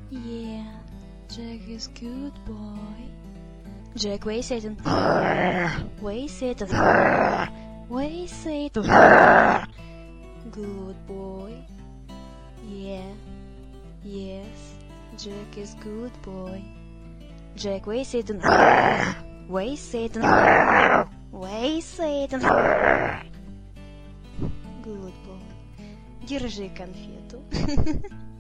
Yeah, Jack is good boy. Jack, wait, Satan. Wait, Satan. Wait, Satan. Good boy. Yeah. Yes, Jack is good boy. Jack, wait, Satan. Wait, Satan. Wait, Satan. Good boy. Держи конфету.